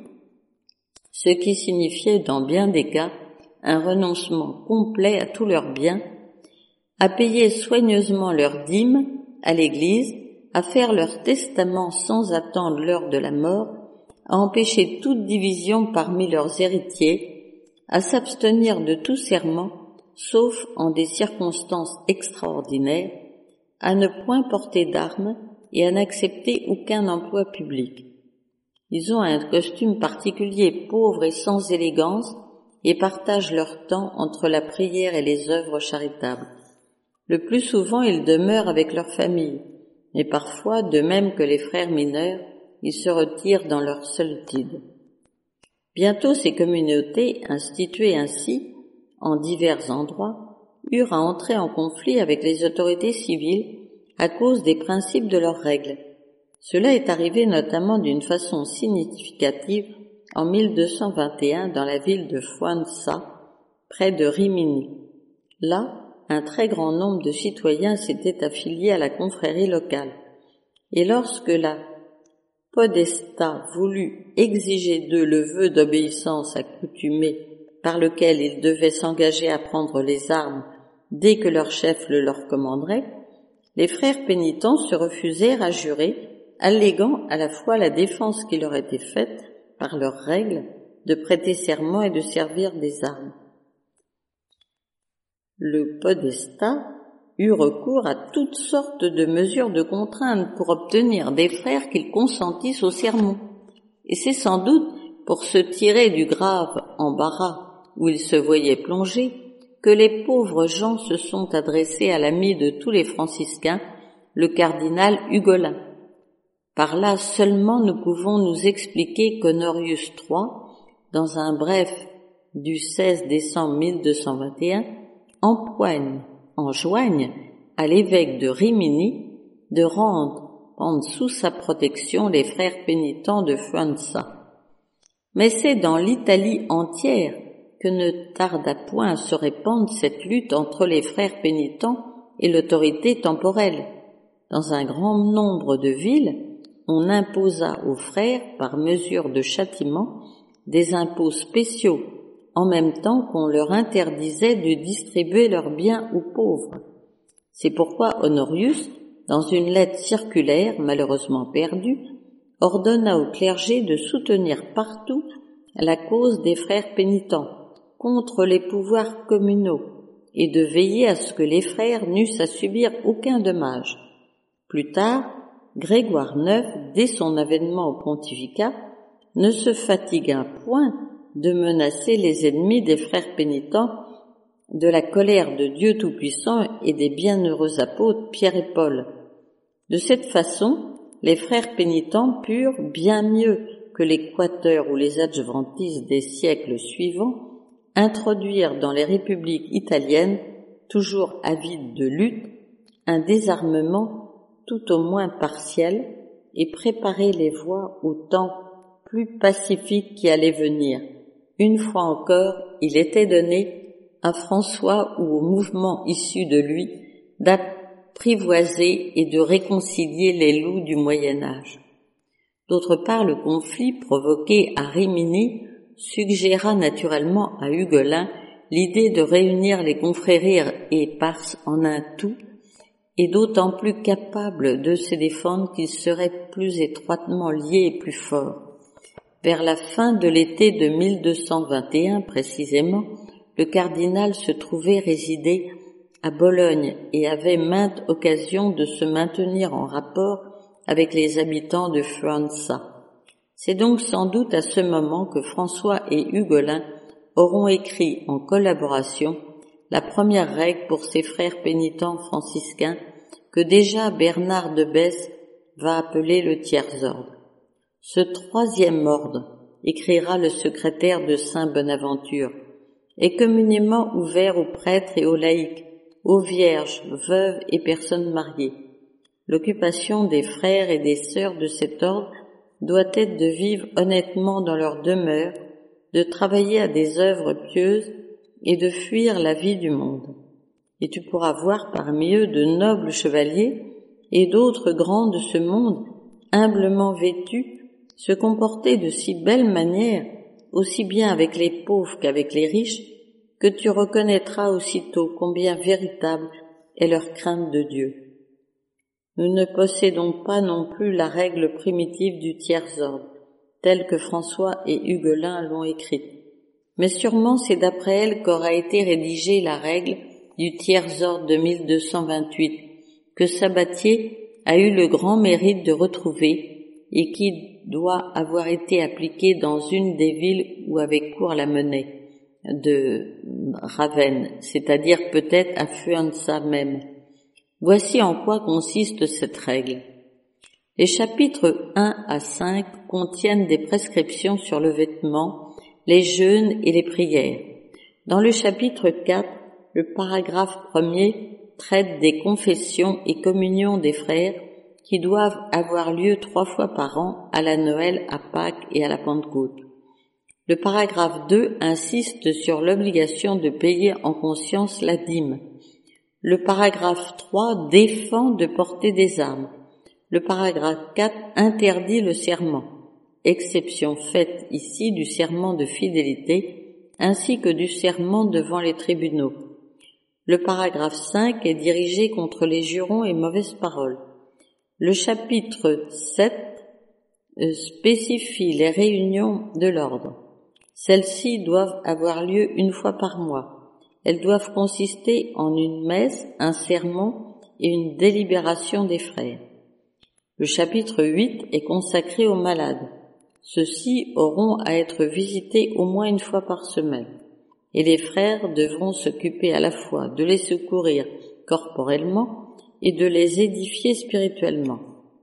Speaker 1: ce qui signifiait dans bien des cas un renoncement complet à tous leurs biens, à payer soigneusement leurs dîmes à l'Église, à faire leur testament sans attendre l'heure de la mort, à empêcher toute division parmi leurs héritiers, à s'abstenir de tout serment, sauf en des circonstances extraordinaires, à ne point porter d'armes et à n'accepter aucun emploi public. Ils ont un costume particulier pauvre et sans élégance et partagent leur temps entre la prière et les œuvres charitables. Le plus souvent, ils demeurent avec leur famille, mais parfois, de même que les frères mineurs, ils se retirent dans leur solitude. Bientôt, ces communautés, instituées ainsi, en divers endroits, eurent à entrer en conflit avec les autorités civiles à cause des principes de leurs règles. Cela est arrivé notamment d'une façon significative en mille deux cent vingt et un dans la ville de Fuanza, près de Rimini. Là, un très grand nombre de citoyens s'étaient affiliés à la confrérie locale. Et lorsque la Podestà voulut exiger d'eux le vœu d'obéissance accoutumé par lequel ils devaient s'engager à prendre les armes dès que leur chef le leur commanderait, les frères pénitents se refusèrent à jurer, alléguant à la fois la défense qui leur était faite par leurs règles de prêter serment et de servir des armes. Le Podestà eut recours à toutes sortes de mesures de contrainte pour obtenir des frères qu'ils consentissent au sermon. Et c'est sans doute pour se tirer du grave embarras où ils se voyaient plongés que les pauvres gens se sont adressés à l'ami de tous les franciscains, le cardinal Hugolin. Par là seulement nous pouvons nous expliquer qu'Honorius trois, dans un bref du seize décembre mille deux cent vingt et un, empoigne, enjoigne à l'évêque de Rimini de rendre, prendre sous sa protection les frères pénitents de Fuanza. Mais c'est dans l'Italie entière que ne tarda point à se répandre cette lutte entre les frères pénitents et l'autorité temporelle. Dans un grand nombre de villes, on imposa aux frères, par mesure de châtiment, des impôts spéciaux, en même temps qu'on leur interdisait de distribuer leurs biens aux pauvres. C'est pourquoi Honorius, dans une lettre circulaire malheureusement perdue, ordonna au clergé de soutenir partout la cause des frères pénitents contre les pouvoirs communaux et de veiller à ce que les frères n'eussent à subir aucun dommage. Plus tard, Grégoire neuf, dès son avènement au pontificat, ne se fatigua point de menacer les ennemis des frères pénitents de la colère de Dieu Tout-Puissant et des bienheureux apôtres Pierre et Paul. De cette façon, les frères pénitents purent, bien mieux que les quateurs ou les adventistes des siècles suivants, introduire dans les républiques italiennes, toujours avides de lutte, un désarmement tout au moins partiel et préparer les voies au temps plus pacifique qui allait venir. Une fois encore, il était donné à François ou au mouvement issu de lui d'apprivoiser et de réconcilier les loups du Moyen-Âge. D'autre part, le conflit provoqué à Rimini suggéra naturellement à Hugolin l'idée de réunir les confréries éparses en un tout et d'autant plus capable de se défendre qu'il serait plus étroitement lié et plus fort. Vers la fin de l'été de mille deux cent vingt et un précisément, le cardinal se trouvait résider à Bologne et avait maintes occasions de se maintenir en rapport avec les habitants de Fuenza. C'est donc sans doute à ce moment que François et Hugolin auront écrit en collaboration la première règle pour ces frères pénitents franciscains que déjà Bernard de Besse va appeler le tiers-ordre. Ce troisième ordre, écrira le secrétaire de saint Bonaventure, est communément ouvert aux prêtres et aux laïcs, aux vierges, veuves et personnes mariées. L'occupation des frères et des sœurs de cet ordre doit être de vivre honnêtement dans leur demeure, de travailler à des œuvres pieuses et de fuir la vie du monde. Et tu pourras voir parmi eux de nobles chevaliers et d'autres grands de ce monde, humblement vêtus, se comporter de si belle manière, aussi bien avec les pauvres qu'avec les riches, que tu reconnaîtras aussitôt combien véritable est leur crainte de Dieu. Nous ne possédons pas non plus la règle primitive du tiers-ordre, telle que François et Hugolin l'ont écrite. Mais sûrement c'est d'après elle qu'aura été rédigée la règle du tiers-ordre de mille deux cent vingt-huit, que Sabatier a eu le grand mérite de retrouver et qui doit avoir été appliquée dans une des villes où avait cours la monnaie de Ravenne, c'est-à-dire peut-être à Fuenza même. Voici en quoi consiste cette règle. Les chapitres un à cinq contiennent des prescriptions sur le vêtement, les jeûnes et les prières. Dans le chapitre quatre, le paragraphe premier traite des confessions et communions des frères qui doivent avoir lieu trois fois par an à la Noël, à Pâques et à la Pentecôte. Le paragraphe deux insiste sur l'obligation de payer en conscience la dîme. Le paragraphe trois défend de porter des armes. Le paragraphe quatre interdit le serment, exception faite ici du serment de fidélité ainsi que du serment devant les tribunaux. Le paragraphe cinq est dirigé contre les jurons et mauvaises paroles. Le chapitre sept spécifie les réunions de l'ordre. Celles-ci doivent avoir lieu une fois par mois. Elles doivent consister en une messe, un sermon et une délibération des frères. Le chapitre huit est consacré aux malades. Ceux-ci auront à être visités au moins une fois par semaine, et les frères devront s'occuper à la fois de les secourir corporellement et de les édifier spirituellement.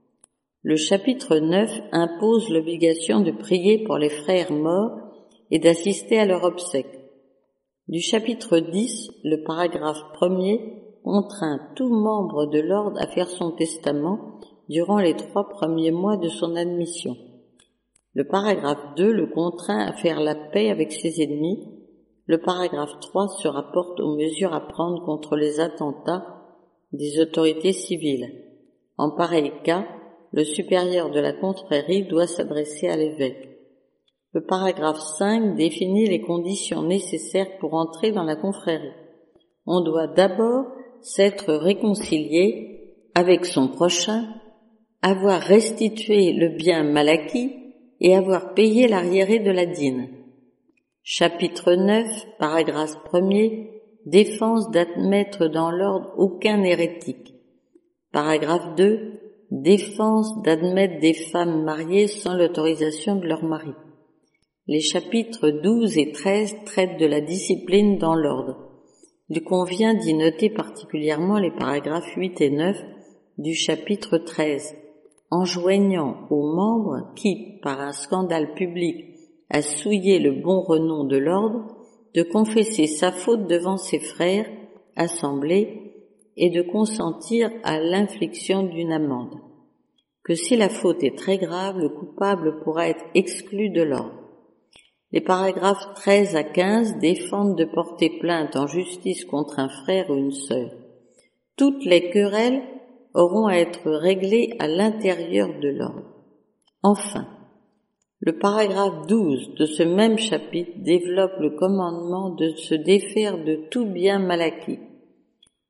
Speaker 1: Le chapitre neuf impose l'obligation de prier pour les frères morts et d'assister à leur obsèque. Du chapitre dix, le paragraphe premier contraint tout membre de l'ordre à faire son testament durant les trois premiers mois de son admission. Le paragraphe deux le contraint à faire la paix avec ses ennemis. Le paragraphe trois se rapporte aux mesures à prendre contre les attentats des autorités civiles. En pareil cas, le supérieur de la confrérie doit s'adresser à l'évêque. Le paragraphe cinq définit les conditions nécessaires pour entrer dans la confrérie. On doit d'abord s'être réconcilié avec son prochain, avoir restitué le bien mal acquis et avoir payé l'arriéré de la dîme. Chapitre neuf, paragraphe premier, défense d'admettre dans l'ordre aucun hérétique. Paragraphe deux, défense d'admettre des femmes mariées sans l'autorisation de leur mari. Les chapitres douze et treize traitent de la discipline dans l'ordre. Il convient d'y noter particulièrement les paragraphes huit et neuf du chapitre treize, enjoignant aux membres qui, par un scandale public, a souillé le bon renom de l'ordre, de confesser sa faute devant ses frères, assemblés, et de consentir à l'infliction d'une amende. Que si la faute est très grave, le coupable pourra être exclu de l'ordre. Les paragraphes treize à quinze défendent de porter plainte en justice contre un frère ou une sœur. Toutes les querelles auront à être réglées à l'intérieur de l'ordre. Enfin, le paragraphe douze de ce même chapitre développe le commandement de se défaire de tout bien mal acquis.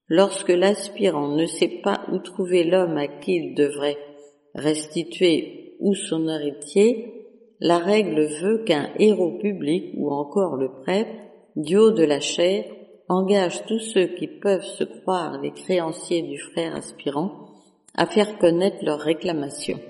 Speaker 1: Lorsque l'aspirant ne sait pas où trouver l'homme à qui il devrait restituer ou son héritier, la règle veut qu'un héros public ou encore le prêtre, du haut de la chaire, engage tous ceux qui peuvent se croire les créanciers du frère aspirant à faire connaître leurs réclamations.